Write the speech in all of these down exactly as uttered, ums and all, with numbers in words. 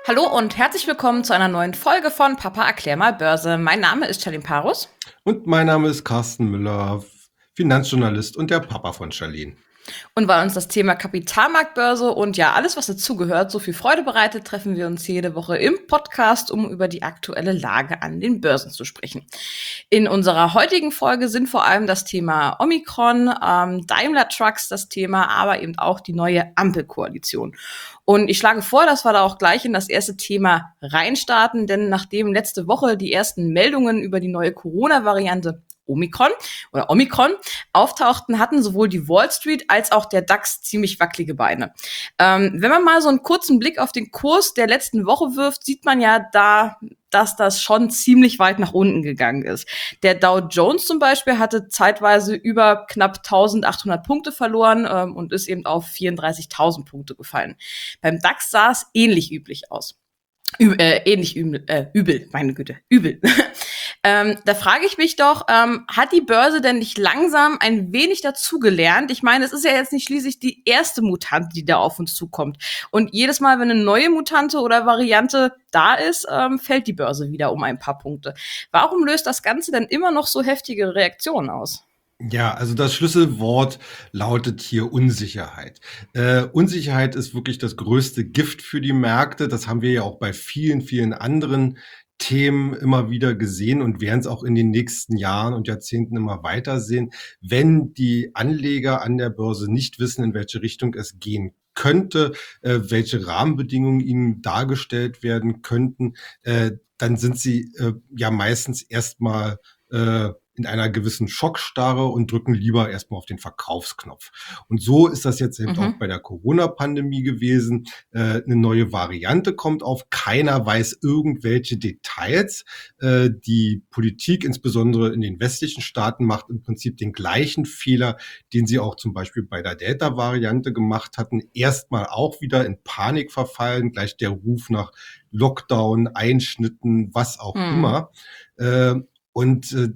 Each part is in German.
Hallo und herzlich willkommen zu einer neuen Folge von Papa erklär mal Börse. Mein Name ist Charlene Parus. Und mein Name ist Carsten Müller, Finanzjournalist und der Papa von Charlene. Und weil uns das Thema Kapitalmarktbörse und ja alles, was dazugehört, so viel Freude bereitet, treffen wir uns jede Woche im Podcast, um über die aktuelle Lage an den Börsen zu sprechen. In unserer heutigen Folge sind vor allem das Thema Omikron, ähm, Daimler Trucks das Thema, aber eben auch die neue Ampelkoalition. Und ich schlage vor, dass wir da auch gleich in das erste Thema reinstarten, denn nachdem letzte Woche die ersten Meldungen über die neue Corona-Variante Omikron oder Omikron auftauchten, hatten sowohl die Wall Street als auch der DAX ziemlich wackelige Beine. Ähm, wenn man mal so einen kurzen Blick auf den Kurs der letzten Woche wirft, sieht man ja da, dass das schon ziemlich weit nach unten gegangen ist. Der Dow Jones zum Beispiel hatte zeitweise über knapp eintausendachthundert Punkte verloren ähm, und ist eben auf vierunddreißigtausend Punkte gefallen. Beim DAX sah es ähnlich üblich aus. Ü äh, ähnlich übel, äh, übel, meine Güte, übel. ähm, da frage ich mich doch, ähm, hat die Börse denn nicht langsam ein wenig dazugelernt? Ich meine, es ist ja jetzt nicht schließlich die erste Mutante, die da auf uns zukommt. Und jedes Mal, wenn eine neue Mutante oder Variante da ist, ähm, fällt die Börse wieder um ein paar Punkte. Warum löst das Ganze denn immer noch so heftige Reaktionen aus? Ja, also das Schlüsselwort lautet hier Unsicherheit. Äh, Unsicherheit ist wirklich das größte Gift für die Märkte. Das haben wir ja auch bei vielen, vielen anderen Themen immer wieder gesehen und werden es auch in den nächsten Jahren und Jahrzehnten immer weiter sehen. Wenn die Anleger an der Börse nicht wissen, in welche Richtung es gehen könnte, äh, welche Rahmenbedingungen ihnen dargestellt werden könnten, äh, dann sind sie äh, ja meistens erstmal äh, in einer gewissen Schockstarre und drücken lieber erstmal auf den Verkaufsknopf. Und so ist das jetzt eben auch Mhm. bei der Corona-Pandemie gewesen. Äh, eine neue Variante kommt auf. Keiner weiß irgendwelche Details. Äh, die Politik, insbesondere in den westlichen Staaten, macht im Prinzip den gleichen Fehler, den sie auch zum Beispiel bei der Delta-Variante gemacht hatten. Erstmal auch wieder in Panik verfallen, gleich der Ruf nach Lockdown, Einschnitten, was auch Mhm. immer. Äh, und äh,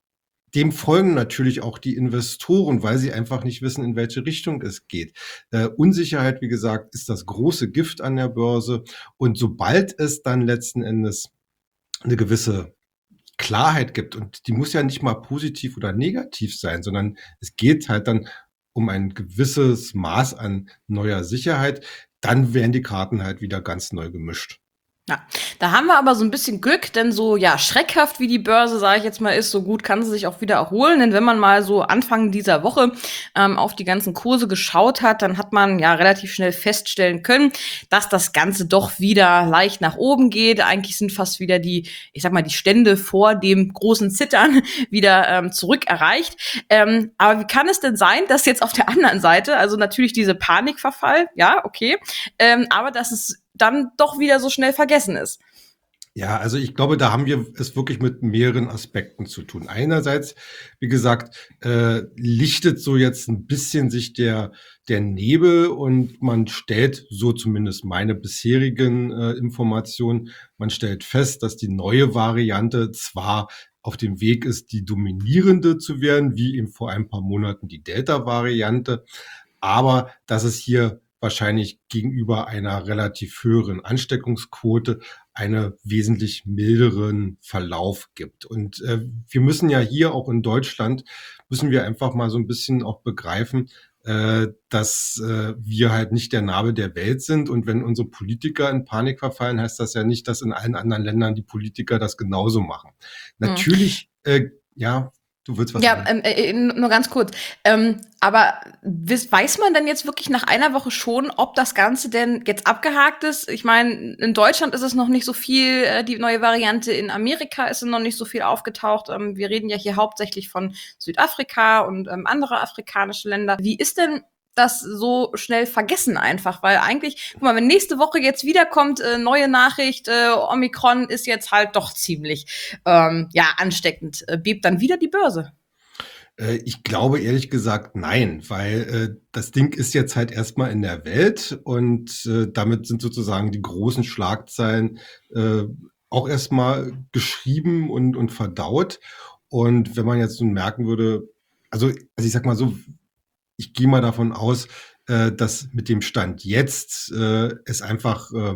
dem folgen natürlich auch die Investoren, weil sie einfach nicht wissen, in welche Richtung es geht. Äh, Unsicherheit, wie gesagt, ist das große Gift an der Börse. Und sobald es dann letzten Endes eine gewisse Klarheit gibt, und die muss ja nicht mal positiv oder negativ sein, sondern es geht halt dann um ein gewisses Maß an neuer Sicherheit, dann werden die Karten halt wieder ganz neu gemischt. Ja, da haben wir aber so ein bisschen Glück, denn so, ja, schreckhaft wie die Börse, sage ich jetzt mal, ist, so gut kann sie sich auch wieder erholen. Denn wenn man mal so Anfang dieser Woche ähm, auf die ganzen Kurse geschaut hat, dann hat man ja relativ schnell feststellen können, dass das Ganze doch wieder leicht nach oben geht. Eigentlich sind fast wieder die, ich sag mal, die Stände vor dem großen Zittern wieder ähm, zurück erreicht. Ähm, aber wie kann es denn sein, dass jetzt auf der anderen Seite, also natürlich diese Panikverfall, ja, okay, ähm, aber dass es dann doch wieder so schnell vergessen ist. Ja, also ich glaube, da haben wir es wirklich mit mehreren Aspekten zu tun. Einerseits, wie gesagt, äh, lichtet so jetzt ein bisschen sich der, der Nebel und man stellt, so zumindest meine bisherigen äh, Informationen, man stellt fest, dass die neue Variante zwar auf dem Weg ist, die dominierende zu werden, wie eben vor ein paar Monaten die Delta-Variante, aber dass es hier wahrscheinlich gegenüber einer relativ höheren Ansteckungsquote einen wesentlich milderen Verlauf gibt. Und äh, wir müssen ja hier auch in Deutschland, müssen wir einfach mal so ein bisschen auch begreifen, äh, dass äh, wir halt nicht der Nabel der Welt sind. Und wenn unsere Politiker in Panik verfallen, heißt das ja nicht, dass in allen anderen Ländern die Politiker das genauso machen. Hm. Natürlich, äh, ja, du willst was Ja, sagen. ähm, äh, nur ganz kurz. Ähm, aber wiss, weiß man denn jetzt wirklich nach einer Woche schon, ob das Ganze denn jetzt abgehakt ist? Ich meine, in Deutschland ist es noch nicht so viel, äh, die neue Variante, in Amerika ist noch nicht so viel aufgetaucht. Ähm, wir reden ja hier hauptsächlich von Südafrika und ähm, andere afrikanische Länder. Wie ist denn das so schnell vergessen einfach? Weil eigentlich, guck mal, wenn nächste Woche jetzt wiederkommt, äh, neue Nachricht, äh, Omikron ist jetzt halt doch ziemlich ähm, ja ansteckend, äh, bebt dann wieder die Börse. Äh, ich glaube ehrlich gesagt nein, weil äh, das Ding ist jetzt halt erstmal in der Welt und äh, damit sind sozusagen die großen Schlagzeilen äh, auch erstmal geschrieben und, und verdaut. Und wenn man jetzt nun merken würde, also, also ich sag mal so, ich gehe mal davon aus, äh, dass mit dem Stand jetzt äh, es einfach äh,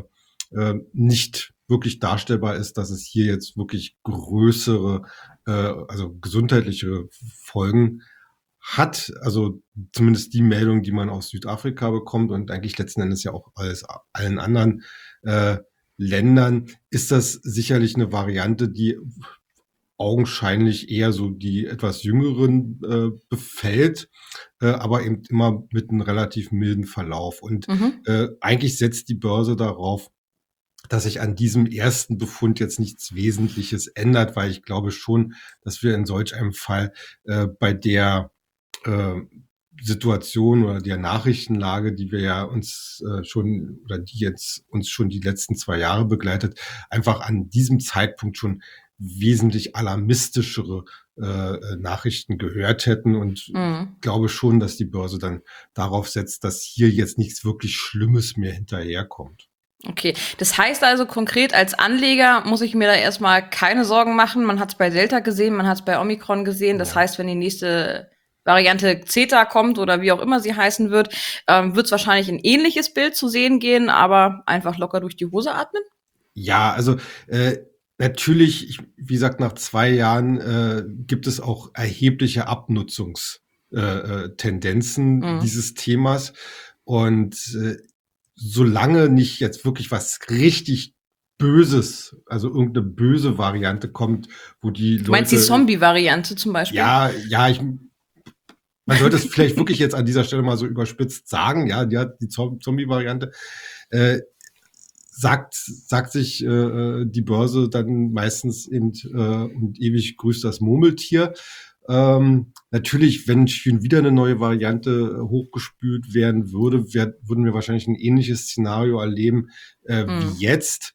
äh, nicht wirklich darstellbar ist, dass es hier jetzt wirklich größere, äh, also gesundheitliche Folgen hat. Also zumindest die Meldung, die man aus Südafrika bekommt und eigentlich letzten Endes ja auch alles, allen anderen äh, Ländern, ist das sicherlich eine Variante, die augenscheinlich eher so die etwas Jüngeren äh, befällt, äh, aber eben immer mit einem relativ milden Verlauf. Und Mhm. äh, eigentlich setzt die Börse darauf, dass sich an diesem ersten Befund jetzt nichts Wesentliches ändert, weil ich glaube schon, dass wir in solch einem Fall äh, bei der äh, Situation oder der Nachrichtenlage, die wir ja uns äh, schon oder die jetzt uns schon die letzten zwei Jahre begleitet, einfach an diesem Zeitpunkt schon wesentlich alarmistischere äh, Nachrichten gehört hätten und Mhm. glaube schon, dass die Börse dann darauf setzt, dass hier jetzt nichts wirklich Schlimmes mehr hinterherkommt. Okay, das heißt also konkret, als Anleger muss ich mir da erstmal keine Sorgen machen. Man hat es bei Delta gesehen, man hat es bei Omikron gesehen. Das Ja. heißt, wenn die nächste Variante Zeta kommt oder wie auch immer sie heißen wird, ähm, wird es wahrscheinlich ein ähnliches Bild zu sehen gehen, aber einfach locker durch die Hose atmen? Ja, also äh, natürlich, ich, wie gesagt, nach zwei Jahren äh, gibt es auch erhebliche Abnutzungstendenzen äh, äh, Tendenzen Mhm. dieses Themas. Und äh, solange nicht jetzt wirklich was richtig Böses, also irgendeine böse Variante kommt, wo die Du meinst die Leute, Zombie-Variante zum Beispiel? ja, ja, ich, man sollte es vielleicht wirklich jetzt an dieser Stelle mal so überspitzt sagen, ja, die hat die Zom- Zombie-Variante, äh, sagt, sagt sich äh, die Börse dann meistens eben äh, und ewig grüßt das Murmeltier. Ähm, natürlich, wenn schon wieder eine neue Variante äh, hochgespült werden würde, wär, würden wir wahrscheinlich ein ähnliches Szenario erleben äh, Mhm. wie jetzt.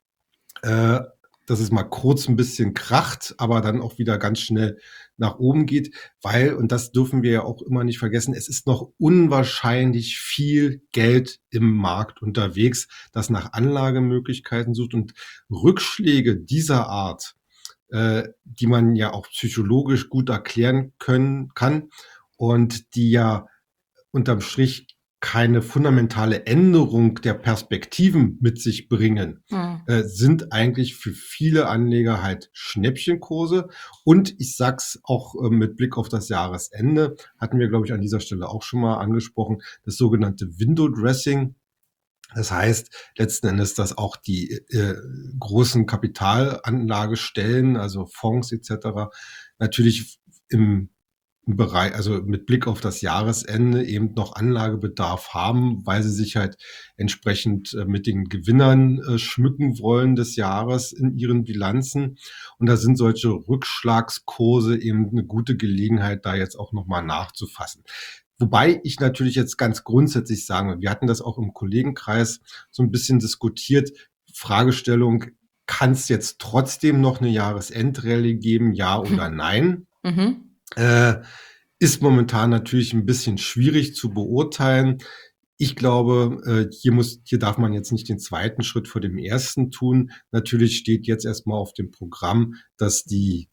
Äh, dass es mal kurz ein bisschen kracht, aber dann auch wieder ganz schnell nach oben geht, weil, und das dürfen wir ja auch immer nicht vergessen, es ist noch unwahrscheinlich viel Geld im Markt unterwegs, das nach Anlagemöglichkeiten sucht und Rückschläge dieser Art, äh, die man ja auch psychologisch gut erklären können kann und die ja unterm Strich keine fundamentale Änderung der Perspektiven mit sich bringen, Mhm. äh, sind eigentlich für viele Anleger halt Schnäppchenkurse. Und ich sag's auch äh, mit Blick auf das Jahresende, hatten wir, glaube ich, an dieser Stelle auch schon mal angesprochen, das sogenannte Window Dressing. Das heißt letzten Endes, dass auch die äh, großen Kapitalanlagestellen, also Fonds et cetera, natürlich im im Bereich, also mit Blick auf das Jahresende eben noch Anlagebedarf haben, weil sie sich halt entsprechend äh, mit den Gewinnern äh, schmücken wollen des Jahres in ihren Bilanzen. Und da sind solche Rückschlagskurse eben eine gute Gelegenheit, da jetzt auch nochmal nachzufassen. Wobei ich natürlich jetzt ganz grundsätzlich sagen will, wir hatten das auch im Kollegenkreis so ein bisschen diskutiert, Fragestellung, kann es jetzt trotzdem noch eine Jahresendrallye geben, ja oder nein? Mhm. Äh, ist momentan natürlich ein bisschen schwierig zu beurteilen. Ich glaube, äh, hier muss, hier darf man jetzt nicht den zweiten Schritt vor dem ersten tun. Natürlich steht jetzt erstmal auf dem Programm, dass die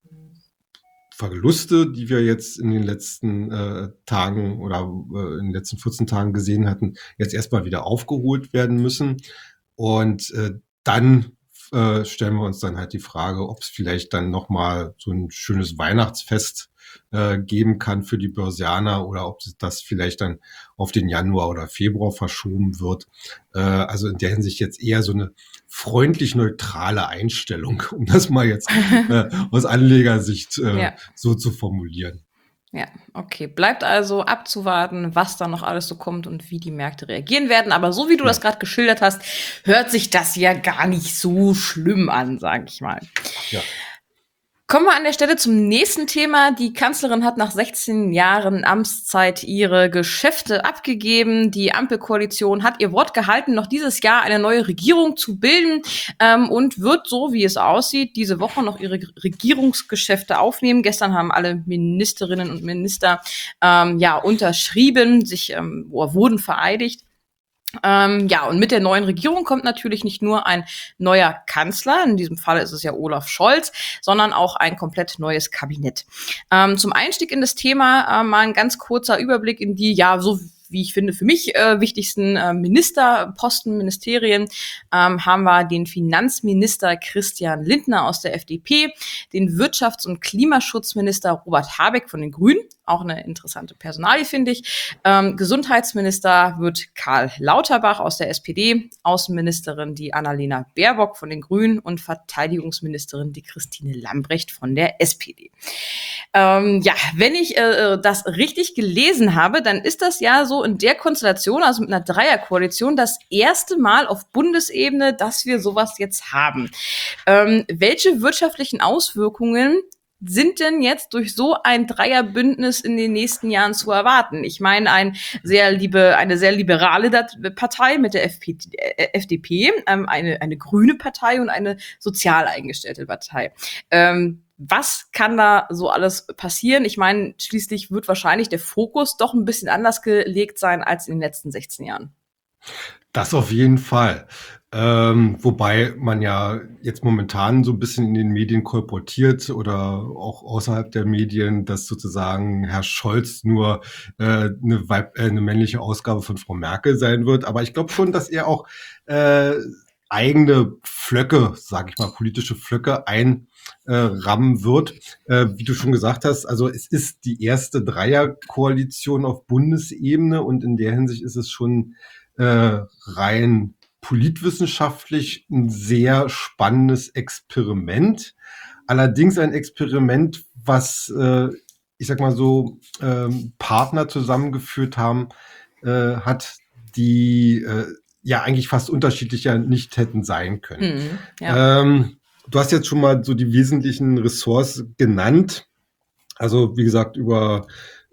Verluste, die wir jetzt in den letzten äh, Tagen oder äh, in den letzten vierzehn Tagen gesehen hatten, jetzt erstmal wieder aufgeholt werden müssen. Und äh, dann äh, stellen wir uns dann halt die Frage, ob es vielleicht dann nochmal so ein schönes Weihnachtsfest äh, geben kann für die Börsianer oder ob das vielleicht dann auf den Januar oder Februar verschoben wird. Äh, also in der Hinsicht jetzt eher so eine freundlich neutrale Einstellung, um das mal jetzt äh, aus Anlegersicht äh, Ja. so zu formulieren. Ja, okay. Bleibt also abzuwarten, was da noch alles so kommt und wie die Märkte reagieren werden. Aber so wie du Ja. das gerade geschildert hast, hört sich das ja gar nicht so schlimm an, sage ich mal. Ja. Kommen wir an der Stelle zum nächsten Thema. Die Kanzlerin hat nach sechzehn Jahren Amtszeit ihre Geschäfte abgegeben. Die Ampelkoalition hat ihr Wort gehalten, noch dieses Jahr eine neue Regierung zu bilden ähm, und wird, so wie es aussieht, diese Woche noch ihre Regierungsgeschäfte aufnehmen. Gestern haben alle Ministerinnen und Minister ähm, ja unterschrieben, sich ähm, wurden vereidigt. Ähm, ja, und mit der neuen Regierung kommt natürlich nicht nur ein neuer Kanzler, in diesem Fall ist es ja Olaf Scholz, sondern auch ein komplett neues Kabinett. Ähm, zum Einstieg in das Thema äh, mal ein ganz kurzer Überblick in die, ja, so wie ich finde, für mich äh, wichtigsten äh, Ministerposten, Ministerien ähm, haben wir den Finanzminister Christian Lindner aus der F D P, den Wirtschafts- und Klimaschutzminister Robert Habeck von den Grünen, auch eine interessante Personalie, finde ich. Ähm, Gesundheitsminister wird Karl Lauterbach aus der S P D, Außenministerin die Annalena Baerbock von den Grünen und Verteidigungsministerin die Christine Lambrecht von der S P D. Ähm, ja, wenn ich äh, das richtig gelesen habe, dann ist das ja so in der Konstellation, also mit einer Dreierkoalition, das erste Mal auf Bundesebene, dass wir sowas jetzt haben. Ähm, welche wirtschaftlichen Auswirkungen sind denn jetzt durch so ein Dreierbündnis in den nächsten Jahren zu erwarten? Ich meine, ein sehr liebe, eine sehr liberale Partei mit der F D P, ähm, eine, eine grüne Partei und eine sozial eingestellte Partei. Ähm, was kann da so alles passieren? Ich meine, schließlich wird wahrscheinlich der Fokus doch ein bisschen anders gelegt sein als in den letzten sechzehn Jahren. Das auf jeden Fall. Ähm, wobei man ja jetzt momentan so ein bisschen in den Medien kolportiert oder auch außerhalb der Medien, dass sozusagen Herr Scholz nur äh, eine, Weib äh, eine männliche Ausgabe von Frau Merkel sein wird. Aber ich glaube schon, dass er auch äh, eigene Pflöcke, sage ich mal, politische Pflöcke einrammen äh, wird. Äh, wie du schon gesagt hast, also es ist die erste Dreierkoalition auf Bundesebene und in der Hinsicht ist es schon äh, rein politwissenschaftlich ein sehr spannendes Experiment. Allerdings ein Experiment, was, äh, ich sag mal so, ähm, Partner zusammengeführt haben, äh, hat, die äh, ja eigentlich fast unterschiedlicher nicht hätten sein können. Mhm, ja. Ähm, du hast jetzt schon mal so die wesentlichen Ressorts genannt. Also wie gesagt, über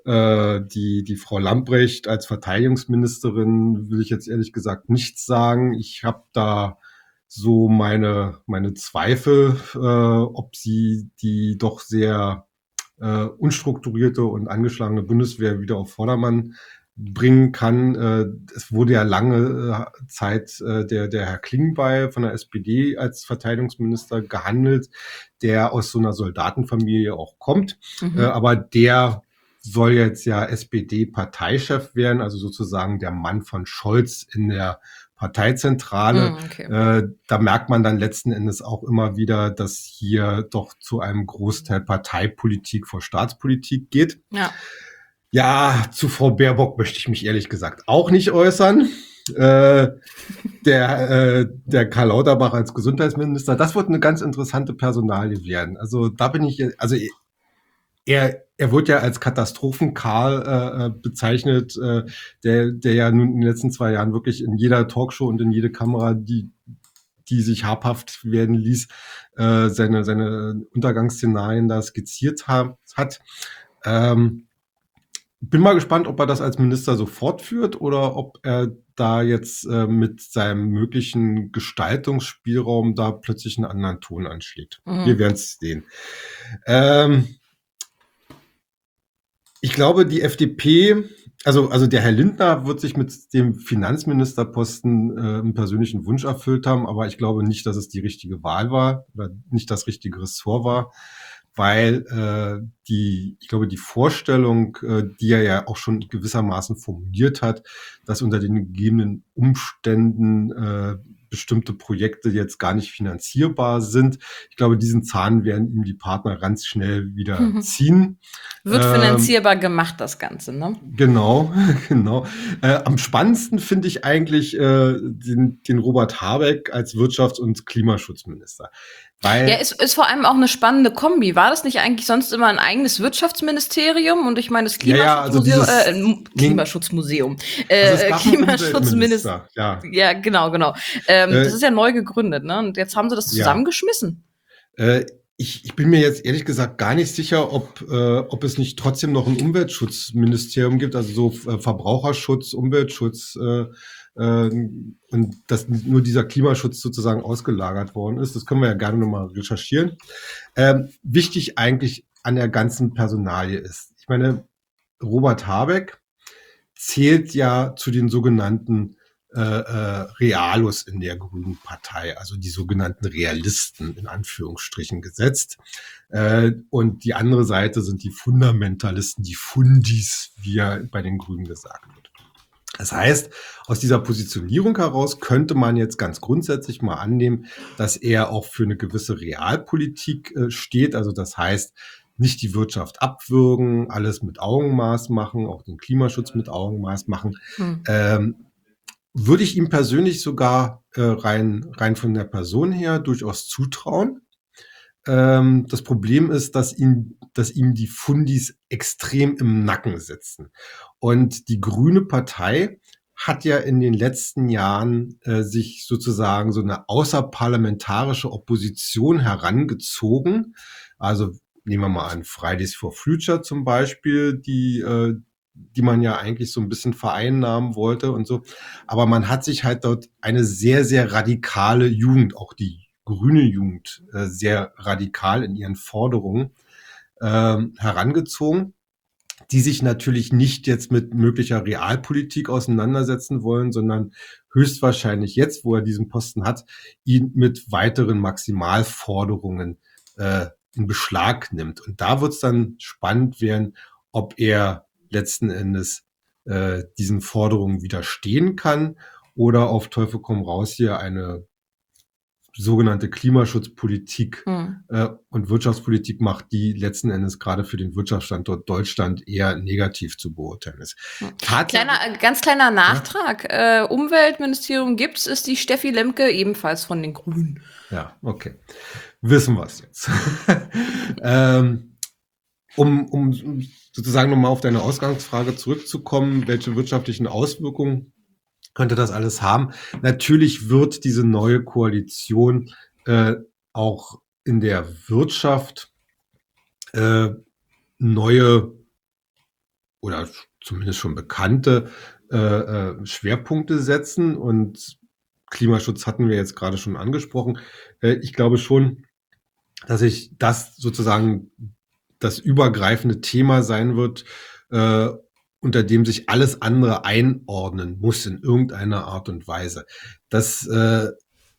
äh, die, die Frau Lambrecht als Verteidigungsministerin will ich jetzt ehrlich gesagt nichts sagen. Ich habe da so meine, meine Zweifel, äh, ob sie die doch sehr äh, unstrukturierte und angeschlagene Bundeswehr wieder auf Vordermann bringen kann. Äh, es wurde ja lange äh, Zeit äh, der, der Herr Klingbeil von der S P D als Verteidigungsminister gehandelt, der aus so einer Soldatenfamilie auch kommt. Mhm. Äh, aber der soll jetzt ja S P D-Parteichef werden, also sozusagen der Mann von Scholz in der Parteizentrale. Mm, okay. Äh, da merkt man dann letzten Endes auch immer wieder, dass hier doch zu einem Großteil Parteipolitik vor Staatspolitik geht. Ja. Ja, zu Frau Baerbock möchte ich mich ehrlich gesagt auch nicht äußern. Äh, der, äh, der Karl Lauterbach als Gesundheitsminister, das wird eine ganz interessante Personalie werden. Also da bin ich, also er, er wird ja als Katastrophen-Karl äh, bezeichnet, äh, der, der ja nun in den letzten zwei Jahren wirklich in jeder Talkshow und in jede Kamera, die, die sich habhaft werden ließ, äh, seine, seine Untergangsszenarien da skizziert ha hat. Ähm, bin mal gespannt, ob er das als Minister so fortführt oder ob er da jetzt äh, mit seinem möglichen Gestaltungsspielraum da plötzlich einen anderen Ton anschlägt. Mhm. Wir werden es sehen. Ähm, ich glaube, die F D P, also, also der Herr Lindner wird sich mit dem Finanzministerposten äh, einen persönlichen Wunsch erfüllt haben, aber ich glaube nicht, dass es die richtige Wahl war oder nicht das richtige Ressort war, weil äh, die, ich glaube, die Vorstellung, äh, die er ja auch schon gewissermaßen formuliert hat, dass unter den gegebenen Umständen äh, bestimmte Projekte jetzt gar nicht finanzierbar sind. Ich glaube, diesen Zahn werden ihm die Partner ganz schnell wieder Mhm. ziehen. Wird Ähm, finanzierbar gemacht, das Ganze, ne? Genau, genau. Äh, am spannendsten finde ich eigentlich äh, den, den Robert Habeck als Wirtschafts- und Klimaschutzminister. Weil Ja, ist, ist vor allem auch eine spannende Kombi. War das nicht eigentlich sonst immer ein eigenes Wirtschaftsministerium? Und ich meine, das Ja, ja, also Klimaschutzmuseum, dieses- äh, Klimaschutzmuseum, äh, also es gab einen Klimaschutzminister. Umweltminister, ja. Ja, genau, genau. Ähm, Äh, das ist ja neu gegründet, ne? Und jetzt haben sie das ja. zusammengeschmissen. Äh, ich, ich bin mir jetzt ehrlich gesagt gar nicht sicher, ob, äh, ob es nicht trotzdem noch ein Umweltschutzministerium gibt, also so äh, Verbraucherschutz, Umweltschutz, äh, äh, und dass nur dieser Klimaschutz sozusagen ausgelagert worden ist. Das können wir ja gerne nochmal recherchieren. Ähm, wichtig eigentlich an der ganzen Personalie ist, ich meine, Robert Habeck zählt ja zu den sogenannten äh, äh, Realos in der Grünen Partei, also die sogenannten Realisten in Anführungsstrichen gesetzt. Äh, und die andere Seite sind die Fundamentalisten, die Fundis, wie ja bei den Grünen gesagt wird. Das heißt, aus dieser Positionierung heraus könnte man jetzt ganz grundsätzlich mal annehmen, dass er auch für eine gewisse Realpolitik äh, steht. Also das heißt, nicht die Wirtschaft abwürgen, alles mit Augenmaß machen, auch den Klimaschutz mit Augenmaß machen. Hm. Ähm, würde ich ihm persönlich sogar äh, rein, rein von der Person her durchaus zutrauen. Ähm, das Problem ist, dass ihm, dass ihm die Fundis extrem im Nacken sitzen. Und die Grüne Partei hat ja in den letzten Jahren äh, sich sozusagen so eine außerparlamentarische Opposition herangezogen. Also nehmen wir mal an, Fridays for Future zum Beispiel, die, äh, die man ja eigentlich so ein bisschen vereinnahmen wollte und so. Aber man hat sich halt dort eine sehr, sehr radikale Jugend, auch die grüne Jugend, äh, sehr radikal in ihren Forderungen ähm, herangezogen, die sich natürlich nicht jetzt mit möglicher Realpolitik auseinandersetzen wollen, sondern höchstwahrscheinlich jetzt, wo er diesen Posten hat, ihn mit weiteren Maximalforderungen äh, in Beschlag nimmt. Und da wird es dann spannend werden, ob er letzten Endes äh, diesen Forderungen widerstehen kann oder auf Teufel komm raus hier eine sogenannte Klimaschutzpolitik Hm. äh, und Wirtschaftspolitik macht, die letzten Endes gerade für den Wirtschaftsstandort Deutschland eher negativ zu beurteilen ist. Hm. Tatsache, Kleiner, äh, ganz kleiner Nachtrag. Äh, Umweltministerium gibt's, ist die Steffi Lemke ebenfalls von den Grünen. ja, okay. Wissen wir es jetzt. ähm, um, um sozusagen nochmal auf deine Ausgangsfrage zurückzukommen, welche wirtschaftlichen Auswirkungen könnte das alles haben? Natürlich wird diese neue Koalition äh, auch in der Wirtschaft äh, neue oder zumindest schon bekannte äh, äh, Schwerpunkte setzen. Und Klimaschutz hatten wir jetzt gerade schon angesprochen. Äh, ich glaube schon, dass ich das sozusagen das übergreifende Thema sein wird, äh, unter dem sich alles andere einordnen muss in irgendeiner Art und Weise. Das, äh,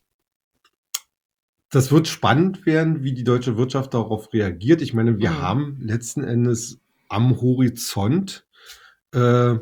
das wird spannend werden, wie die deutsche Wirtschaft darauf reagiert. Ich meine, wir Mhm. haben letzten Endes am Horizont äh,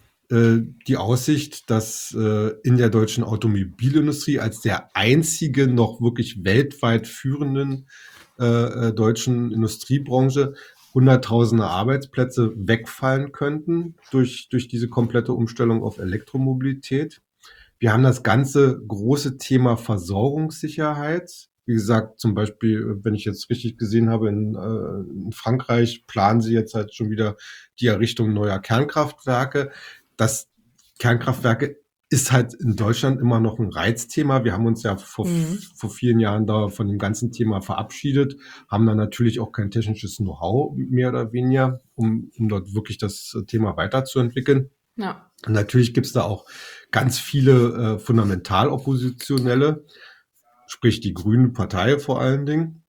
äh, die Aussicht, dass äh, in der deutschen Automobilindustrie als der einzige noch wirklich weltweit führenden äh, äh, deutschen Industriebranche hunderttausende Arbeitsplätze wegfallen könnten durch, durch diese komplette Umstellung auf Elektromobilität. Wir haben das ganze große Thema Versorgungssicherheit. Wie gesagt, zum Beispiel, wenn ich jetzt richtig gesehen habe, in, äh, in Frankreich planen sie jetzt halt schon wieder die Errichtung neuer Kernkraftwerke. Das Kernkraftwerke ist halt in Deutschland immer noch ein Reizthema. Wir haben uns ja vor, Mhm. vor vielen Jahren da von dem ganzen Thema verabschiedet, haben da natürlich auch kein technisches Know-how mehr oder weniger, um, um dort wirklich das Thema weiterzuentwickeln. Ja. Und natürlich gibt es da auch ganz viele äh, Fundamentaloppositionelle, sprich die Grüne Partei vor allen Dingen.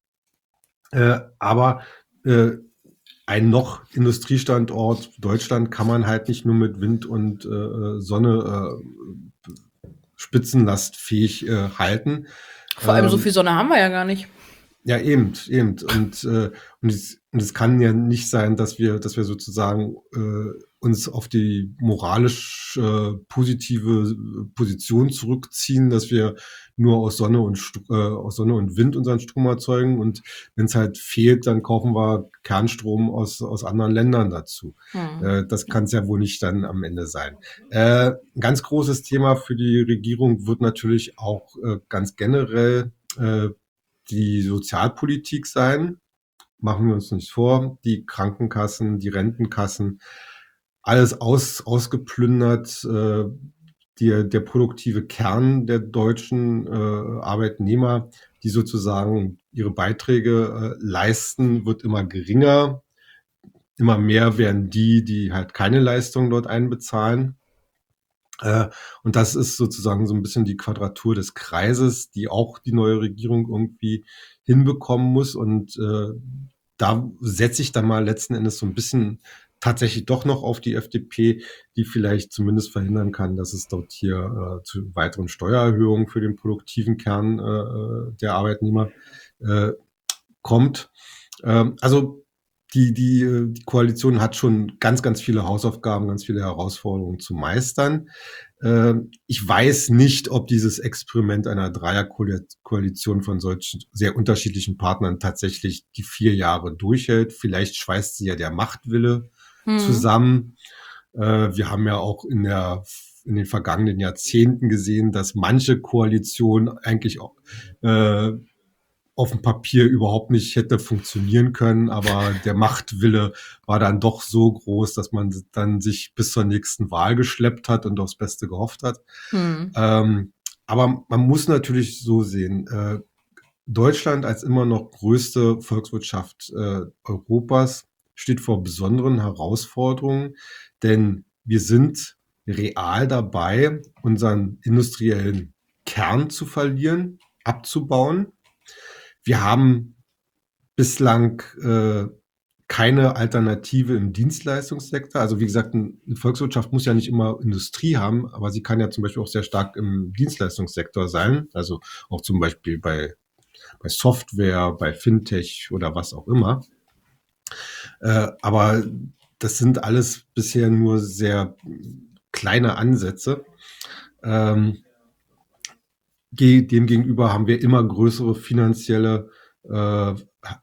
Äh, aber äh, ein noch Industriestandort Deutschland kann man halt nicht nur mit Wind und äh, Sonne äh, spitzenlastfähig äh, halten. Vor allem so Ähm, viel Sonne haben wir ja gar nicht. Ja, eben, eben. Und, äh, und, es, und es kann ja nicht sein, dass wir, dass wir sozusagen äh, uns auf die moralisch äh, positive Position zurückziehen, dass wir nur aus Sonne und St- äh, aus Sonne und Wind unseren Strom erzeugen. Und wenn es halt fehlt, dann kaufen wir Kernstrom aus, aus anderen Ländern dazu. Hm. Äh, das kann es ja wohl nicht dann am Ende sein. Äh, ein ganz großes Thema für die Regierung wird natürlich auch äh, ganz generell äh, die Sozialpolitik sein. Machen wir uns nicht vor. Die Krankenkassen, die Rentenkassen, alles aus, ausgeplündert. Äh, die, der produktive Kern der deutschen äh, Arbeitnehmer, die sozusagen ihre Beiträge äh, leisten, wird immer geringer. Immer mehr werden die, die halt keine Leistung dort einbezahlen. Äh, und das ist sozusagen so ein bisschen die Quadratur des Kreises, die auch die neue Regierung irgendwie hinbekommen muss. Und äh, da setze ich dann mal letzten Endes so ein bisschen tatsächlich doch noch auf die F D P, die vielleicht zumindest verhindern kann, dass es dort hier äh, zu weiteren Steuererhöhungen für den produktiven Kern äh, der Arbeitnehmer äh, kommt. Ähm, also die, die, die Koalition hat schon ganz, ganz viele Hausaufgaben, ganz viele Herausforderungen zu meistern. Ich weiß nicht, ob dieses Experiment einer Dreierkoalition von solchen sehr unterschiedlichen Partnern tatsächlich die vier Jahre durchhält. Vielleicht schweißt sie ja der Machtwille hm. zusammen. Wir haben ja auch in der in den vergangenen Jahrzehnten gesehen, dass manche Koalition eigentlich auch äh, auf dem Papier überhaupt nicht hätte funktionieren können, aber der Machtwille war dann doch so groß, dass man dann sich bis zur nächsten Wahl geschleppt hat und aufs Beste gehofft hat. Hm. Ähm, aber man muss natürlich so sehen, äh, Deutschland als immer noch größte Volkswirtschaft äh, Europas steht vor besonderen Herausforderungen, denn wir sind real dabei, unseren industriellen Kern zu verlieren, abzubauen. Wir haben bislang äh, keine Alternative im Dienstleistungssektor. Also wie gesagt, eine Volkswirtschaft muss ja nicht immer Industrie haben, aber sie kann ja zum Beispiel auch sehr stark im Dienstleistungssektor sein. Also auch zum Beispiel bei, bei Software, bei Fintech oder was auch immer. Äh, aber das sind alles bisher nur sehr kleine Ansätze. Ähm, Demgegenüber haben wir immer größere finanzielle äh,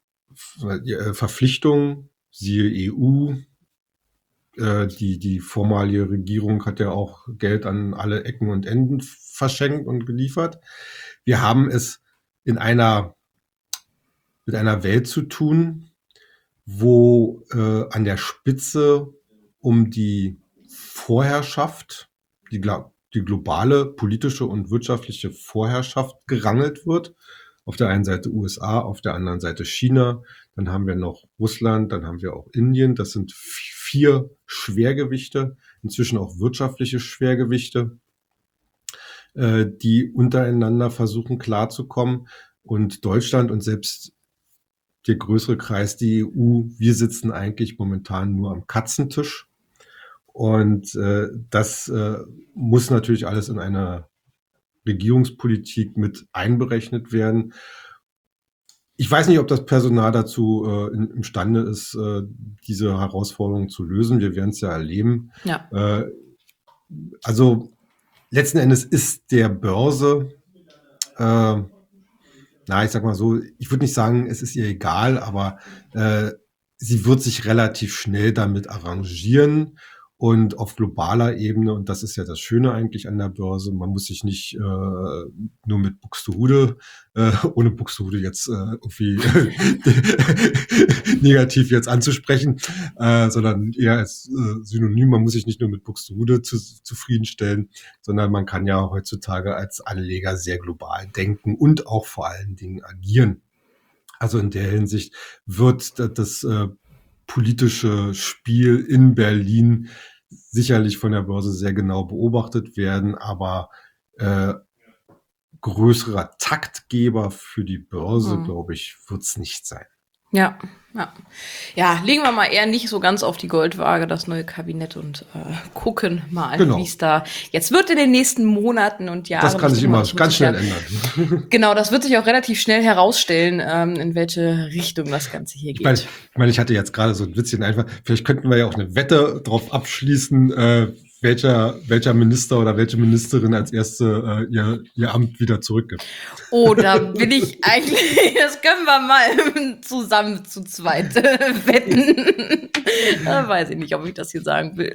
Verpflichtungen, siehe E U. Äh, die, die vormalige Regierung hat ja auch Geld an alle Ecken und Enden verschenkt und geliefert. Wir haben es in einer, mit einer Welt zu tun, wo äh, an der Spitze um die Vorherrschaft, die die globale politische und wirtschaftliche Vorherrschaft gerangelt wird. Auf der einen Seite U S A, auf der anderen Seite China. Dann haben wir noch Russland, dann haben wir auch Indien. Das sind vier Schwergewichte, inzwischen auch wirtschaftliche Schwergewichte, äh, die untereinander versuchen klarzukommen. Und Deutschland und selbst der größere Kreis, die E U, wir sitzen eigentlich momentan nur am Katzentisch. Und äh, das äh, muss natürlich alles in einer Regierungspolitik mit einberechnet werden. Ich weiß nicht, ob das Personal dazu äh, in, imstande ist, äh, diese Herausforderungen zu lösen. Wir werden es ja erleben. Ja. Äh, also letzten Endes ist der Börse, äh, na, ich sag mal so, ich würde nicht sagen, es ist ihr egal, aber äh, sie wird sich relativ schnell damit arrangieren. Und auf globaler Ebene, und das ist ja das Schöne eigentlich an der Börse, man muss sich nicht äh, nur mit Buxtehude, äh, ohne Buxtehude jetzt äh, irgendwie negativ jetzt anzusprechen, äh, sondern eher als äh, Synonym, man muss sich nicht nur mit Buxtehude zu, zufriedenstellen, sondern man kann ja heutzutage als Anleger sehr global denken und auch vor allen Dingen agieren. Also in der Hinsicht wird das, das äh, politische Spiel in Berlin sicherlich von der Börse sehr genau beobachtet werden, aber äh, größerer Taktgeber für die Börse, mhm. glaube ich, wird es nicht sein. Ja, ja. Ja, legen wir mal eher nicht so ganz auf die Goldwaage, das neue Kabinett, und äh, gucken mal, genau. wie es da jetzt wird in den nächsten Monaten und Jahren. Das kann sich immer ganz schnell ja, ändern. Genau, das wird sich auch relativ schnell herausstellen, ähm, in welche Richtung das Ganze hier geht. Ich meine, ich, meine, ich hatte jetzt gerade so ein Witzchen einfach, vielleicht könnten wir ja auch eine Wette drauf abschließen, äh, welcher, welcher Minister oder welche Ministerin als erste äh, ihr, ihr Amt wieder zurückgibt. Oh, da bin ich eigentlich, das können wir mal zusammen zu zweit äh, wetten. Da weiß ich nicht, ob ich das hier sagen will.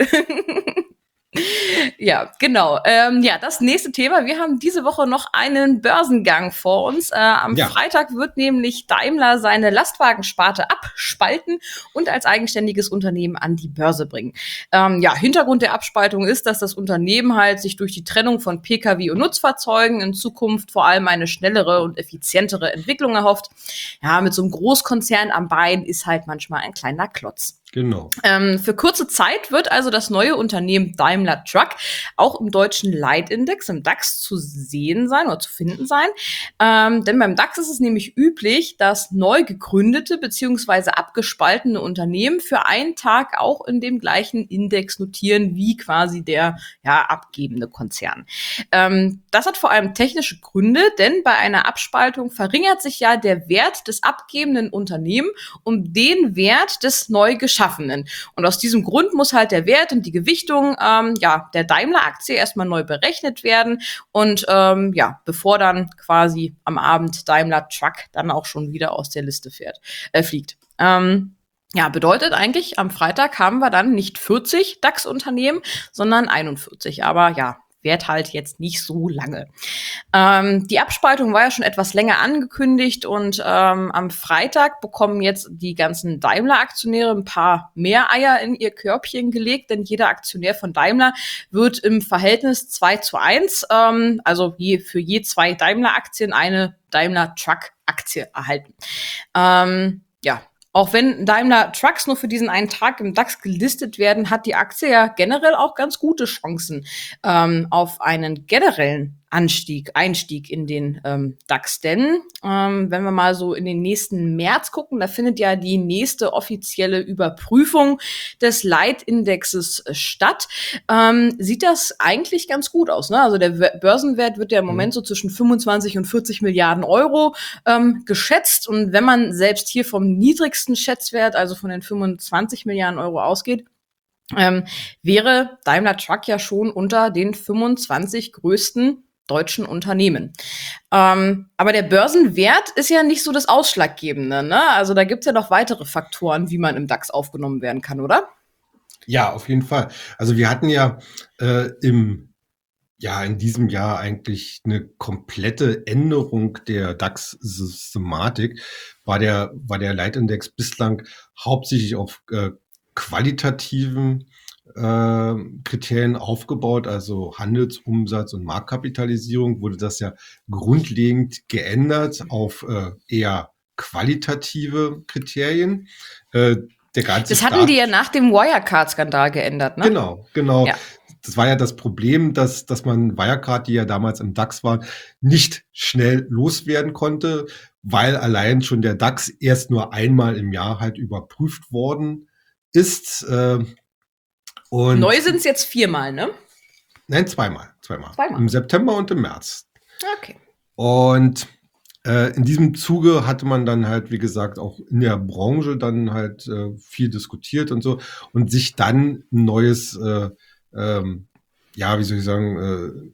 Ja, genau. Ähm, ja, das nächste Thema. Wir haben diese Woche noch einen Börsengang vor uns. Äh, am ja. Freitag wird nämlich Daimler seine Lastwagensparte abspalten und als eigenständiges Unternehmen an die Börse bringen. Ähm, ja, Hintergrund der Abspaltung ist, dass das Unternehmen halt sich durch die Trennung von Pkw und Nutzfahrzeugen in Zukunft vor allem eine schnellere und effizientere Entwicklung erhofft. Ja, mit so einem Großkonzern am Bein ist halt manchmal ein kleiner Klotz. Genau. Ähm, für kurze Zeit wird also das neue Unternehmen Daimler Truck auch im deutschen Leitindex, im DAX, zu sehen sein oder zu finden sein. Ähm, denn beim DAX ist es nämlich üblich, dass neu gegründete bzw. abgespaltene Unternehmen für einen Tag auch in dem gleichen Index notieren wie quasi der ja, abgebende Konzern. Ähm, das hat vor allem technische Gründe, denn bei einer Abspaltung verringert sich ja der Wert des abgebenden Unternehmens um den Wert des neu geschaffenen. Und aus diesem Grund muss halt der Wert und die Gewichtung ähm, ja, der Daimler-Aktie erstmal neu berechnet werden. Und ähm, ja, bevor dann quasi am Abend Daimler Truck dann auch schon wieder aus der Liste fährt, äh, fliegt. Ähm, ja, bedeutet eigentlich, am Freitag haben wir dann nicht vierzig DAX-Unternehmen, sondern einundvierzig. Aber ja, währt halt jetzt nicht so lange. Ähm, die Abspaltung war ja schon etwas länger angekündigt und ähm, am Freitag bekommen jetzt die ganzen Daimler-Aktionäre ein paar mehr Eier in ihr Körbchen gelegt, denn jeder Aktionär von Daimler wird im Verhältnis zwei zu eins, ähm, also je, für je zwei Daimler-Aktien eine Daimler-Truck-Aktie erhalten. Ähm, ja, Auch wenn Daimler Trucks nur für diesen einen Tag im DAX gelistet werden, hat die Aktie ja generell auch ganz gute Chancen ähm, auf einen generellen Anstieg, Einstieg in den ähm, DAX. Denn ähm, wenn wir mal so in den nächsten März gucken, da findet ja die nächste offizielle Überprüfung des Leitindexes statt, ähm, sieht das eigentlich ganz gut aus. Ne? Also der Börsenwert wird ja im Moment so zwischen fünfundzwanzig und vierzig Milliarden Euro ähm, geschätzt. Und wenn man selbst hier vom niedrigsten Schätzwert, also von den fünfundzwanzig Milliarden Euro ausgeht, ähm, wäre Daimler Truck ja schon unter den fünfundzwanzig größten deutschen Unternehmen. Ähm, aber der Börsenwert ist ja nicht so das Ausschlaggebende, ne? Also da gibt's ja noch weitere Faktoren, wie man im DAX aufgenommen werden kann, oder? Ja, auf jeden Fall. Also wir hatten ja äh, im ja in diesem Jahr eigentlich eine komplette Änderung der DAX-Systematik. War der war der Leitindex bislang hauptsächlich auf äh, qualitativen äh, Kriterien aufgebaut, also Handelsumsatz und Marktkapitalisierung, wurde das ja grundlegend geändert auf äh, eher qualitative Kriterien. Äh, der ganze Das hatten Staat, die ja nach dem Wirecard-Skandal geändert, ne? genau, genau. Ja. Das war ja das Problem, dass, dass man Wirecard, die ja damals im DAX waren, nicht schnell loswerden konnte, weil allein schon der DAX erst nur einmal im Jahr halt überprüft worden ist. Äh, und Neu sind es jetzt viermal, ne? Nein, zweimal, zweimal. Zweimal. Im September und im März. Okay. Und äh, in diesem Zuge hatte man dann halt, wie gesagt, auch in der Branche dann halt äh, viel diskutiert und so und sich dann ein neues, äh, ähm, ja, wie soll ich sagen, äh,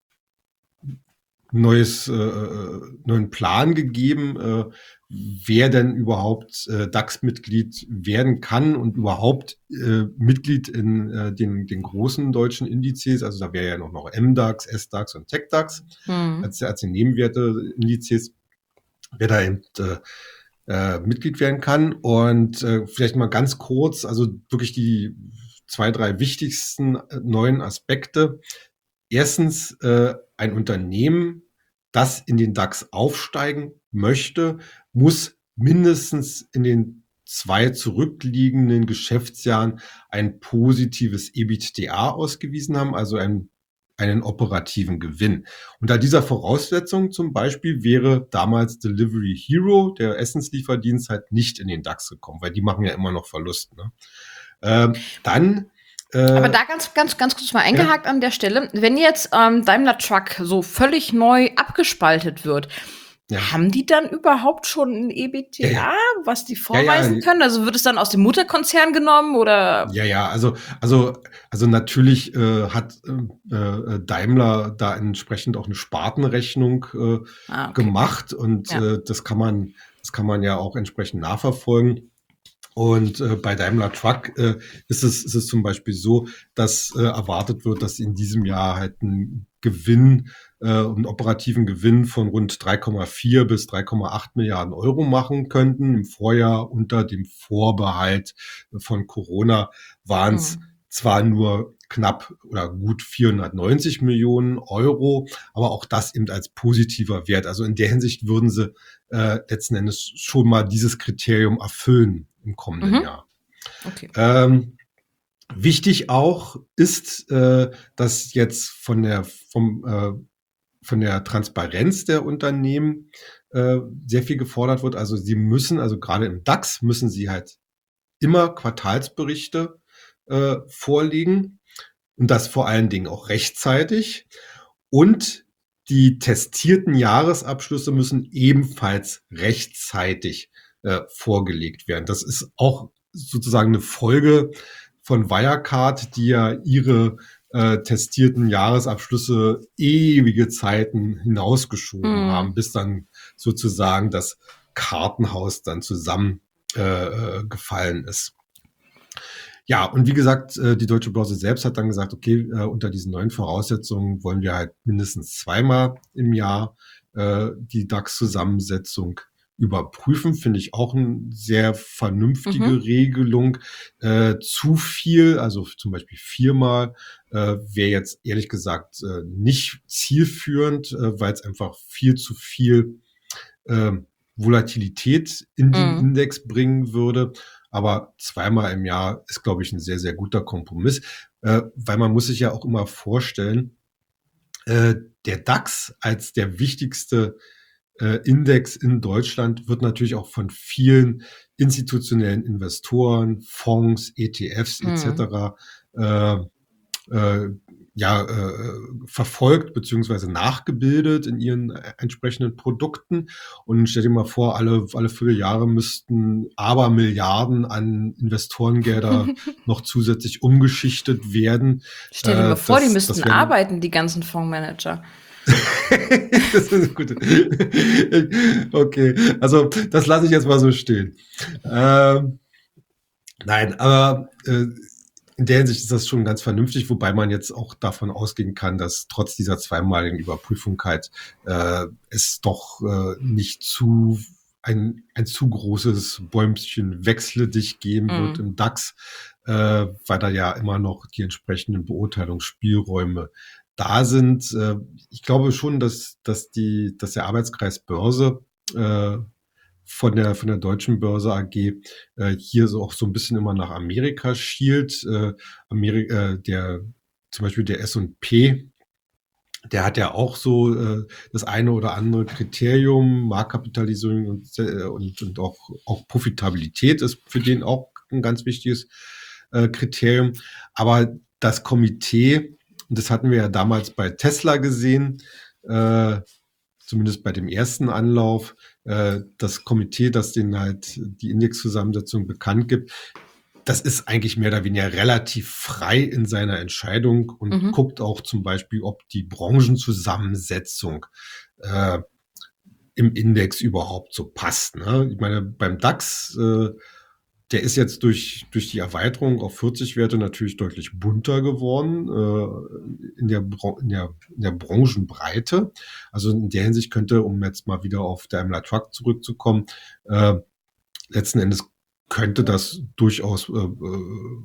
neues, äh, neuen Plan gegeben, äh, wer denn überhaupt äh, DAX-Mitglied werden kann und überhaupt äh, Mitglied in äh, den, den großen deutschen Indizes. Also da wäre ja noch, noch M DAX, S DAX und Tech DAX Hm. als, als die Nebenwerte-Indizes, wer da eben äh, äh, Mitglied werden kann. Und äh, vielleicht mal ganz kurz, also wirklich die zwei, drei wichtigsten äh, neuen Aspekte. Erstens, äh, ein Unternehmen, das in den DAX aufsteigen möchte, muss mindestens in den zwei zurückliegenden Geschäftsjahren ein positives EBITDA ausgewiesen haben, also ein, einen operativen Gewinn. Unter dieser Voraussetzung zum Beispiel wäre damals Delivery Hero, der Essenslieferdienst, halt nicht in den DAX gekommen, weil die machen ja immer noch Verlust. Ne? Ähm, dann Aber da ganz, ganz, ganz kurz mal eingehakt ja. an der Stelle. Wenn jetzt ähm, Daimler Truck so völlig neu abgespaltet wird, ja. haben die dann überhaupt schon ein EBITDA, ja, ja. was die vorweisen ja, ja. können? Also wird es dann aus dem Mutterkonzern genommen oder? Ja, ja, also, also, also natürlich äh, hat äh, Daimler da entsprechend auch eine Spartenrechnung äh, ah, okay. gemacht und ja. äh, das kann man, das kann man ja auch entsprechend nachverfolgen. Und äh, bei Daimler Truck äh, ist es ist es zum Beispiel so, dass äh, erwartet wird, dass sie in diesem Jahr halt einen Gewinn, äh, einen operativen Gewinn von rund drei Komma vier bis drei Komma acht Milliarden Euro machen könnten. Im Vorjahr unter dem Vorbehalt von Corona waren es hm. zwar nur knapp oder gut vierhundertneunzig Millionen Euro, aber auch das eben als positiver Wert. Also in der Hinsicht würden sie äh, letzten Endes schon mal dieses Kriterium erfüllen im kommenden mhm. Jahr. Okay. Ähm, wichtig auch ist, äh, dass jetzt von der, vom, äh, von der Transparenz der Unternehmen äh, sehr viel gefordert wird. Also sie müssen, also gerade im DAX müssen sie halt immer Quartalsberichte äh, vorlegen und das vor allen Dingen auch rechtzeitig. Und die testierten Jahresabschlüsse müssen ebenfalls rechtzeitig äh, vorgelegt werden. Das ist auch sozusagen eine Folge von Wirecard, die ja ihre äh, testierten Jahresabschlüsse ewige Zeiten hinausgeschoben Mhm. haben, bis dann sozusagen das Kartenhaus dann zusammen äh, gefallen ist. Ja, und wie gesagt, äh, die Deutsche Börse selbst hat dann gesagt, okay, äh, unter diesen neuen Voraussetzungen wollen wir halt mindestens zweimal im Jahr äh, die DAX-Zusammensetzung überprüfen. Finde ich auch eine sehr vernünftige Mhm. Regelung. Äh, zu viel, also zum Beispiel viermal, äh, wäre jetzt ehrlich gesagt äh, nicht zielführend, äh, weil es einfach viel zu viel äh, Volatilität in den Mhm. Index bringen würde. Aber zweimal im Jahr ist, glaube ich, ein sehr, sehr guter Kompromiss, äh, weil man muss sich ja auch immer vorstellen, äh, der DAX als der wichtigste äh, Index in Deutschland wird natürlich auch von vielen institutionellen Investoren, Fonds, E T Fs Mhm. et cetera äh, äh, ja, äh, verfolgt beziehungsweise nachgebildet in ihren äh, entsprechenden Produkten. Und stell dir mal vor, alle, alle Vierteljahre müssten aber Milliarden an Investorengelder noch zusätzlich umgeschichtet werden. Stell dir mal Äh, vor, die das, das müssten werden arbeiten, die ganzen Fondsmanager. das ist gut. Okay, also das lasse ich jetzt mal so stehen. Ähm, nein, aber äh, in der Hinsicht ist das schon ganz vernünftig, wobei man jetzt auch davon ausgehen kann, dass trotz dieser zweimaligen Überprüfung halt äh, es doch äh, nicht zu ein, ein zu großes Bäumchen wechselig geben wird Mhm. im DAX, äh, weil da ja immer noch die entsprechenden Beurteilungsspielräume da sind. Äh, ich glaube schon, dass, dass, die, dass der Arbeitskreis Börse äh, von der, von der Deutschen Börse A G äh, hier so auch so ein bisschen immer nach Amerika schielt. Äh, Amerika, äh, der, zum Beispiel der S und P, der hat ja auch so äh, das eine oder andere Kriterium, Marktkapitalisierung und, äh, und, und auch, auch Profitabilität ist für den auch ein ganz wichtiges äh, Kriterium. Aber das Komitee, und das hatten wir ja damals bei Tesla gesehen, äh, zumindest bei dem ersten Anlauf, äh, das Komitee, das denen halt die Indexzusammensetzung bekannt gibt, das ist eigentlich mehr oder weniger relativ frei in seiner Entscheidung und Mhm. guckt auch zum Beispiel, ob die Branchenzusammensetzung äh, im Index überhaupt so passt. Ne? Ich meine, beim DAX, äh, der ist jetzt durch, durch die Erweiterung auf vierzig Werte natürlich deutlich bunter geworden äh, in, der, Bran- in, der, in der Branchenbreite. Also in der Hinsicht könnte, um jetzt mal wieder auf Daimler Truck zurückzukommen, äh, letzten Endes könnte das durchaus äh, äh,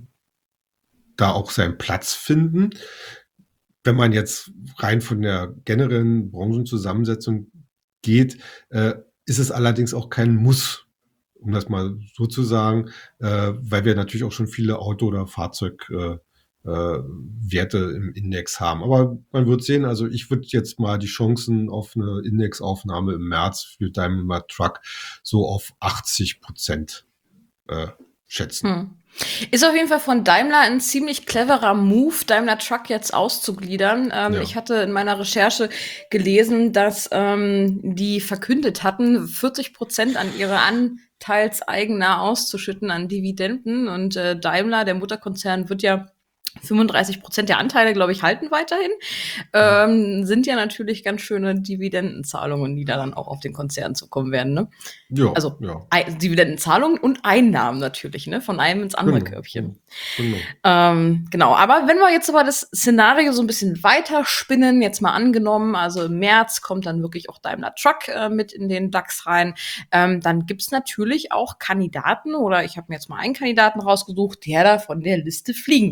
da auch seinen Platz finden. Wenn man jetzt rein von der generellen Branchenzusammensetzung geht, äh, ist es allerdings auch kein Muss, um das mal so zu sagen, äh, weil wir natürlich auch schon viele Auto- oder Fahrzeugwerte äh, äh, Werte im Index haben. Aber man wird sehen, also ich würde jetzt mal die Chancen auf eine Indexaufnahme im März für Daimler Truck so auf achtzig Prozent äh, schätzen. Hm. Ist auf jeden Fall von Daimler ein ziemlich cleverer Move, Daimler Truck jetzt auszugliedern. Ähm, Ja. ich hatte in meiner Recherche gelesen, dass ähm, die verkündet hatten, vierzig Prozent an ihre Anteilseigner auszuschütten an Dividenden. Und äh, Daimler, der Mutterkonzern, wird ja fünfunddreißig Prozent der Anteile, glaube ich, halten weiterhin. Mhm. Ähm, sind ja natürlich ganz schöne Dividendenzahlungen, die da dann auch auf den Konzern zukommen werden. Ne? Ja, Also ja, Ei- Dividendenzahlungen und Einnahmen natürlich, ne? Von einem ins andere genau, Körbchen. genau, genau. Ähm, genau, aber wenn wir jetzt aber das Szenario so ein bisschen weiter spinnen, jetzt mal angenommen, also im März kommt dann wirklich auch Daimler Truck äh, mit in den DAX rein, ähm, dann gibt's natürlich auch Kandidaten oder ich habe mir jetzt mal einen Kandidaten rausgesucht, der da von der Liste fliegen würde.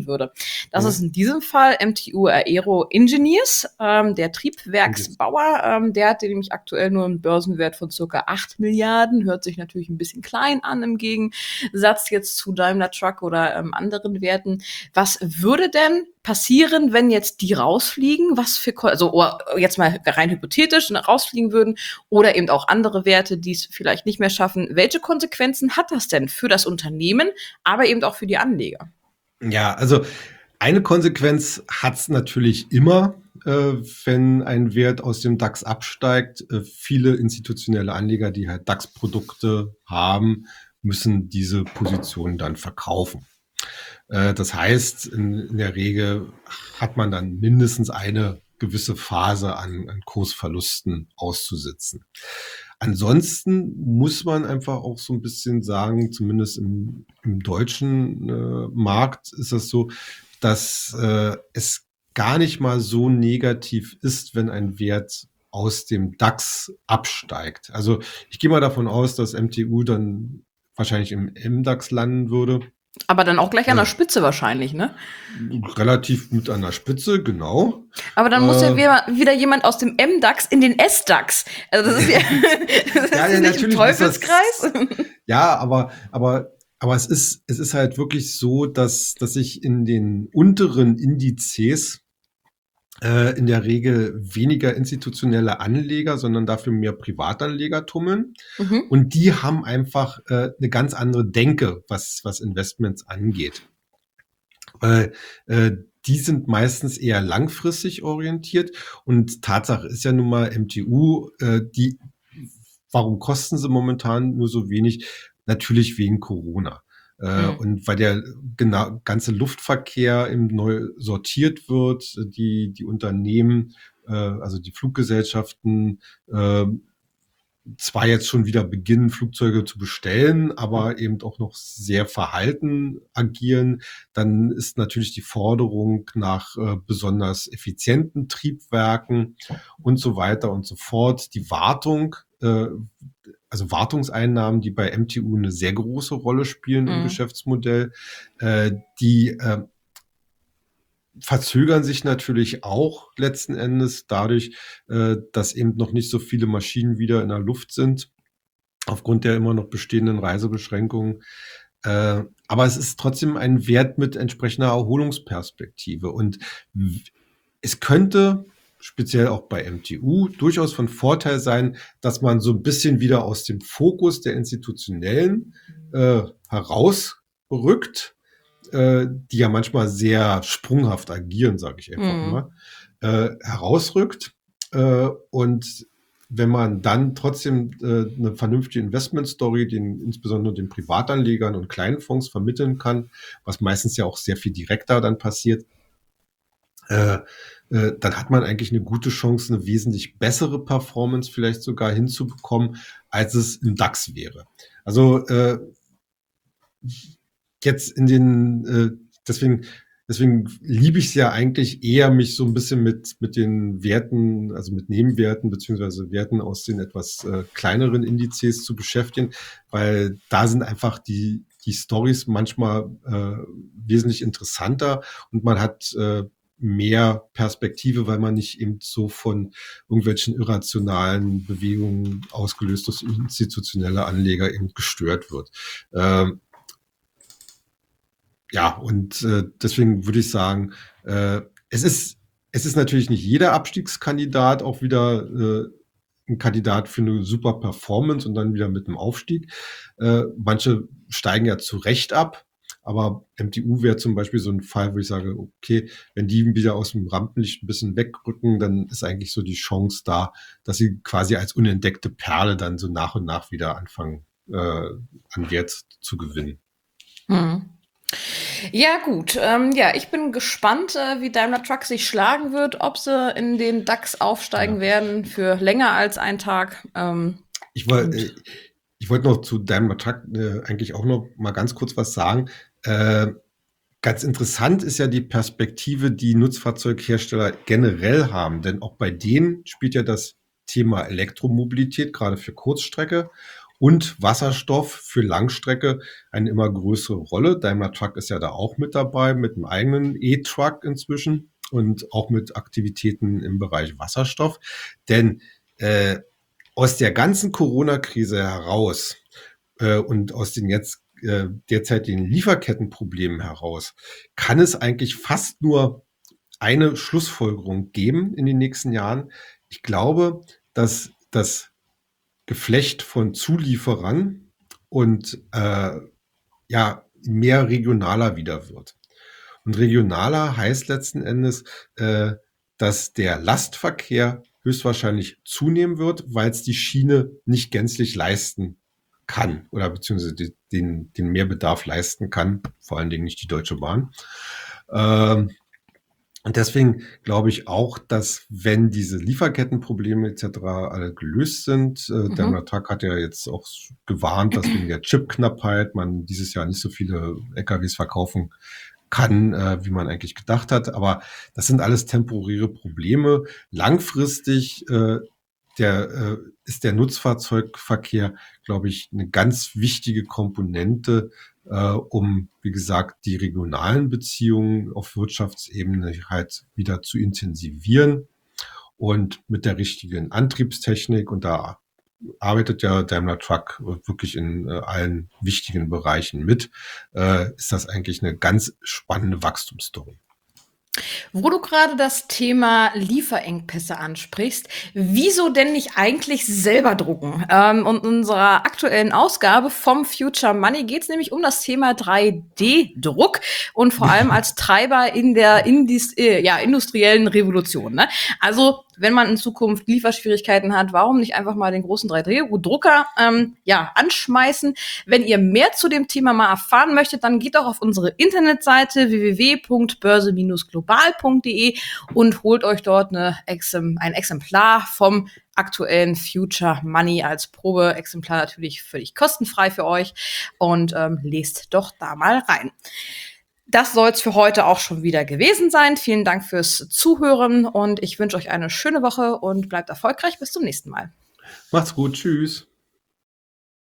Das Mhm. ist in diesem Fall M T U Aero Engineers, ähm, der Triebwerksbauer. Ähm, der hat nämlich aktuell nur einen Börsenwert von circa acht Milliarden. Hört sich natürlich ein bisschen klein an im Gegensatz jetzt zu Daimler Truck oder ähm, anderen Werten. Was würde denn passieren, wenn jetzt die rausfliegen? Was für, Ko- also oh, jetzt mal rein hypothetisch rausfliegen würden oder eben auch andere Werte, die es vielleicht nicht mehr schaffen. Welche Konsequenzen hat das denn für das Unternehmen, aber eben auch für die Anleger? Ja, also eine Konsequenz hat's natürlich immer, äh, wenn ein Wert aus dem DAX absteigt. Äh, viele institutionelle Anleger, die halt DAX-Produkte haben, müssen diese Position dann verkaufen. Äh, das heißt, in, in der Regel hat man dann mindestens eine gewisse Phase an, an Kursverlusten auszusitzen. Ansonsten muss man einfach auch so ein bisschen sagen, zumindest im, im deutschen äh, Markt ist das so, dass äh, es gar nicht mal so negativ ist, wenn ein Wert aus dem DAX absteigt. Also ich gehe mal davon aus, dass M T U dann wahrscheinlich im M DAX landen würde. Aber dann auch gleich an Äh, der Spitze wahrscheinlich, ne? relativ mit an der Spitze, genau. Aber dann muss ja Äh, wieder, wieder jemand aus dem M DAX in den S DAX. Also das ist ja, das ja, ist ja, nicht ein natürlich muss das. Teufelskreis. Ja, aber, aber, aber es ist, es ist halt wirklich so, dass, dass sich in den unteren Indizes äh, in der Regel weniger institutionelle Anleger, sondern dafür mehr Privatanleger tummeln. Mhm. Und die haben einfach äh, eine ganz andere Denke, was, was Investments angeht. Weil äh, die sind meistens eher langfristig orientiert. Und Tatsache ist ja nun mal M T U, äh, die, warum kosten sie momentan nur so wenig? Natürlich wegen Corona. Äh, Mhm. Und weil der genau, ganze Luftverkehr eben neu sortiert wird, die, die Unternehmen, äh, also die Fluggesellschaften, äh, zwar jetzt schon wieder beginnen, Flugzeuge zu bestellen, aber eben auch noch sehr verhalten agieren, dann ist natürlich die Forderung nach äh, besonders effizienten Triebwerken und so weiter und so fort. Die Wartung, äh, also Wartungseinnahmen, die bei M T U eine sehr große Rolle spielen im Mhm. Geschäftsmodell, äh, die äh, verzögern sich natürlich auch letzten Endes dadurch, äh, dass eben noch nicht so viele Maschinen wieder in der Luft sind, aufgrund der immer noch bestehenden Reisebeschränkungen. Äh, aber es ist trotzdem ein Wert mit entsprechender Erholungsperspektive. Und w- es könnte, speziell auch bei M T U, durchaus von Vorteil sein, dass man so ein bisschen wieder aus dem Fokus der Institutionellen äh, herausrückt, äh, die ja manchmal sehr sprunghaft agieren, sage ich einfach Mhm. mal, äh, herausrückt. Äh, und wenn man dann trotzdem äh, eine vernünftige Investment-Story den, insbesondere den Privatanlegern und kleinen Fonds vermitteln kann, was meistens ja auch sehr viel direkter dann passiert, äh, äh, dann hat man eigentlich eine gute Chance, eine wesentlich bessere Performance vielleicht sogar hinzubekommen, als es im DAX wäre. Also äh, jetzt in den, äh, deswegen, deswegen liebe ich es ja eigentlich eher, mich so ein bisschen mit, mit den Werten, also mit Nebenwerten beziehungsweise Werten aus den etwas äh, kleineren Indizes zu beschäftigen, weil da sind einfach die, die Stories manchmal äh, wesentlich interessanter und man hat äh, mehr Perspektive, weil man nicht eben so von irgendwelchen irrationalen Bewegungen ausgelöst durch institutionelle Anleger eben gestört wird. Ähm, ja, und äh, deswegen würde ich sagen, äh, es ist, es ist natürlich nicht jeder Abstiegskandidat auch wieder äh, ein Kandidat für eine super Performance und dann wieder mit einem Aufstieg. Äh, manche steigen ja zu Recht ab, aber M T U wäre zum Beispiel so ein Fall, wo ich sage, okay, wenn die wieder aus dem Rampenlicht ein bisschen wegrücken, dann ist eigentlich so die Chance da, dass sie quasi als unentdeckte Perle dann so nach und nach wieder anfangen, äh, an Wert zu gewinnen. Mhm. Ja, gut. Ähm, ja, ich bin gespannt, äh, wie Daimler Truck sich schlagen wird, ob sie in den DAX aufsteigen Ja. werden für länger als einen Tag. Ähm, Ich wollte, und äh, ich wollte noch zu Daimler Truck äh, eigentlich auch noch mal ganz kurz was sagen. Äh, ganz interessant ist ja die Perspektive, die Nutzfahrzeughersteller generell haben, denn auch bei denen spielt ja das Thema Elektromobilität gerade für Kurzstrecke und Wasserstoff für Langstrecke eine immer größere Rolle. Daimler Truck ist ja da auch mit dabei, mit einem eigenen E-Truck inzwischen und auch mit Aktivitäten im Bereich Wasserstoff. Denn äh, aus der ganzen Corona-Krise heraus äh, und aus den jetzt äh, derzeitigen Lieferkettenproblemen heraus kann es eigentlich fast nur eine Schlussfolgerung geben in den nächsten Jahren. Ich glaube, dass das Geflecht von Zulieferern und äh, ja mehr regionaler wieder wird. Und regionaler heißt letzten Endes, äh, dass der Lastverkehr höchstwahrscheinlich zunehmen wird, weil es die Schiene nicht gänzlich leisten kann oder beziehungsweise die, den, den Mehrbedarf leisten kann, vor allen Dingen nicht die Deutsche Bahn. Ähm, und deswegen glaube ich auch, dass wenn diese Lieferkettenprobleme et cetera alle gelöst sind, äh, Mhm. Daimler Truck hat ja jetzt auch gewarnt, dass wegen der Chipknappheit man dieses Jahr nicht so viele L K Ws verkaufen kann, äh, wie man eigentlich gedacht hat. Aber das sind alles temporäre Probleme. Langfristig äh, der, äh, ist der Nutzfahrzeugverkehr, glaube ich, eine ganz wichtige Komponente, äh, um, wie gesagt, die regionalen Beziehungen auf Wirtschaftsebene halt wieder zu intensivieren und mit der richtigen Antriebstechnik. Und da arbeitet ja Daimler Truck wirklich in äh, allen wichtigen Bereichen mit, äh, ist das eigentlich eine ganz spannende Wachstumsstory. Wo du gerade das Thema Lieferengpässe ansprichst, wieso denn nicht eigentlich selber drucken? Ähm, und in unserer aktuellen Ausgabe vom Future Money geht es nämlich um das Thema drei D Druck und vor allem als Treiber in der Indis äh, ja, industriellen Revolution. Ne? Also wenn man in Zukunft Lieferschwierigkeiten hat, warum nicht einfach mal den großen drei D Drucker ähm, ja, anschmeißen? Wenn ihr mehr zu dem Thema mal erfahren möchtet, dann geht doch auf unsere Internetseite w w w punkt börse global punkt de und holt euch dort eine Exemp- ein Exemplar vom aktuellen Future Money als Probeexemplar, natürlich völlig kostenfrei für euch, und ähm, lest doch da mal rein. Das soll es für heute auch schon wieder gewesen sein. Vielen Dank fürs Zuhören und ich wünsche euch eine schöne Woche und bleibt erfolgreich. Bis zum nächsten Mal. Macht's gut. Tschüss.